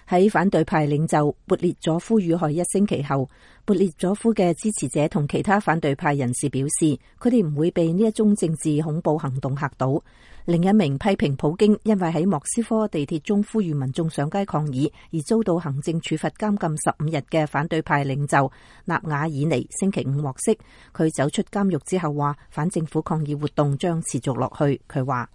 喺反對派領袖勃列佐夫遇害一星期後，勃列佐夫嘅支持者同其他反對派人士表示，佢哋唔會被呢一宗政治恐怖行動嚇到。另一名批評普京因為喺莫斯科地鐵中呼籲民眾上街抗議而遭到行政處罰監禁15日嘅反對派領袖納瓦爾尼星期五獲釋。佢走出監獄之後話，反政府抗議活動將持續落去。佢話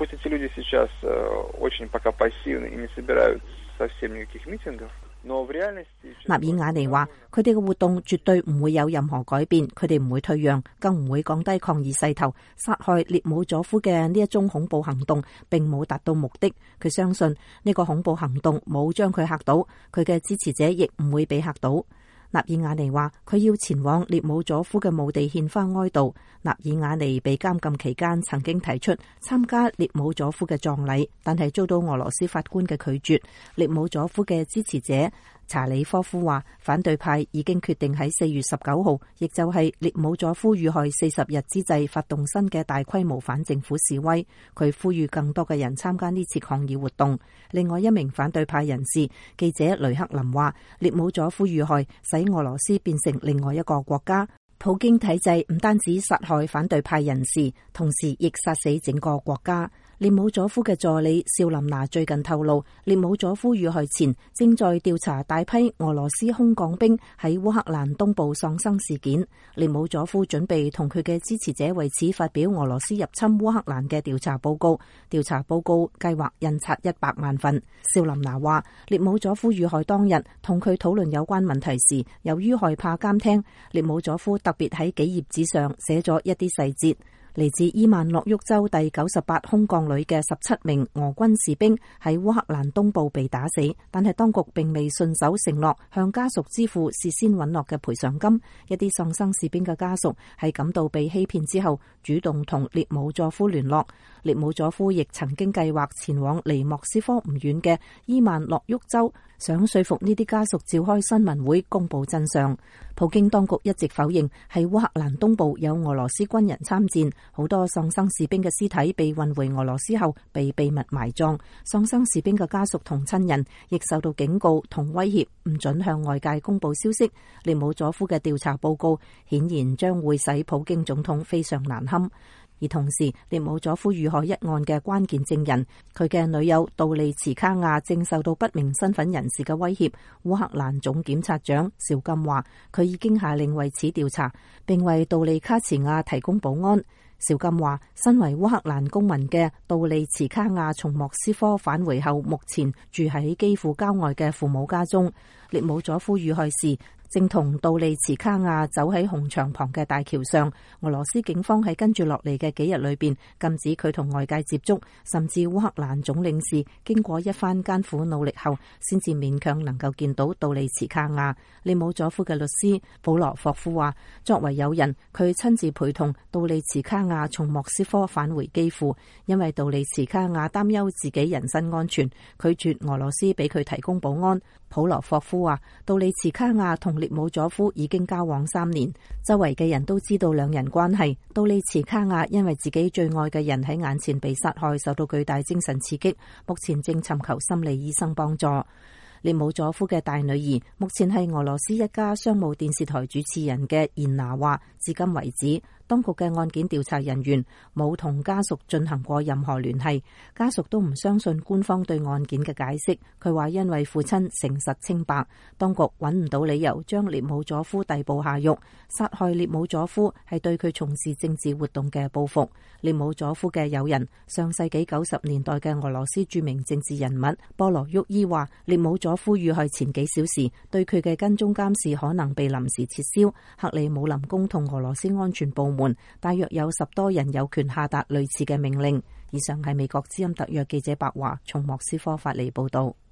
納爾瓦尼話，佢哋嘅活動絕對唔會有任何改變，佢哋唔會退讓，更唔會降低抗議勢頭。殺害列姆佐夫嘅呢一宗恐怖行動並冇達到目的。佢相信呢個恐怖行動冇將佢嚇到，佢嘅支持者亦唔會被嚇到。納爾瓦尼話，佢要前往列姆佐夫嘅墓地獻花哀悼。納爾瓦尼被監禁期間曾經提出參加列姆佐夫嘅葬禮，但係遭到俄羅斯法官嘅拒絕。列姆佐夫嘅支持者查理科夫話，反對派已經決定喺4月19號，亦就係列姆佐夫遇害40日之際發動新嘅大規模反政府示威。佢呼籲更多嘅人參加呢次抗議活動。另外一名反對派人士記者雷克林話，列姆佐夫遇害使俄羅斯變成另外一個國家。普京體制唔單止殺害反對派人士，同時亦殺死整個國家。列姆佐夫嘅助理紹林娜最近透露，列姆佐夫遇害前正在調查大批俄羅斯空降兵喺烏克蘭東部喪生事件。列姆佐夫準備同佢嘅支持者為此發表俄羅斯入侵烏克蘭嘅調查報告。調查報告計劃印刷100萬份。紹林娜話，列姆佐夫遇害當日同佢討論有關問題時，由於害怕監聽，列姆佐夫特別喺幾頁紙上寫咗一啲細節。嚟自伊萬諾沃州第98空降旅嘅17名俄軍士兵喺烏克蘭東部被打死，但係當局並未信守承諾向家屬支付事先允諾嘅賠償金。一啲喪生士兵嘅家屬係感到被欺騙之後，主動同列姆佐夫聯絡。列姆佐夫亦曾經計劃前往離莫斯科唔遠嘅伊萬諾沃州，想說服呢啲家屬召開新聞會公布真相。普京當局一直否認喺烏克蘭東部有俄羅斯軍人參戰，好多喪生士兵嘅屍體被運回俄羅斯後被秘密埋葬。喪生士兵嘅家屬同親人亦受到警告同威脅，唔准向外界公布消息。列姆佐夫嘅調查報告顯然將會使普京總統非常難堪。而同時，列姆佐夫遇害一案嘅關鍵證人，佢嘅女友杜利茨卡亞正受到不明身份人士嘅威脅。烏克蘭總檢察長邵金話，佢已經下令為此調查，並為杜利卡茨亞提供保安。邵金話，身為烏克蘭公民嘅杜利茨卡亞從莫斯科返回後，目前住喺基輔郊外嘅父母家中。列姆佐夫遇害時正同杜利茨卡亞走喺紅牆旁嘅大橋上。俄羅斯警方喺跟住落嚟嘅幾日裏邊禁止佢同外界接觸，甚至烏克蘭總領事經過一番艱苦努力後，先至勉強能夠見到杜利茨卡亞。列姆佐夫嘅律師保羅霍夫話，作為友人，佢親自陪同杜利茨卡亞從莫斯科返回基輔，因為杜利茨卡亞擔憂自己人身安全，拒絕俄羅斯俾佢提供保安。普羅霍夫話，杜利茨卡亞同列姆佐夫已經交往3年，周圍嘅人都知道兩人關係。杜利茨卡亞因為自己最愛嘅人喺眼前被殺害，受到巨大精神刺激，目前正尋求心理醫生幫助。列姆佐夫嘅大女兒目前係俄羅斯一家商務電視台主持人嘅延娜話，至今為止，當局嘅案件調查人員冇同家屬進行過任何聯繫，家屬都唔相信官方對案件嘅解釋。佢話因為父親誠實清白，當局揾唔到理由將列姆佐夫逮捕下獄。殺害列姆佐夫係對佢從事政治活動嘅報復。列姆佐夫嘅友人，上世紀90年代嘅俄羅斯著名政治人物波羅沃伊話，列姆佐夫遇害前幾小時對佢嘅跟蹤監視可能被臨時撤銷。克里姆林宮同俄羅斯安全部門大約有10多人有權下達類似嘅命令。以上係美國之音特約記者白華從莫斯科發嚟報道。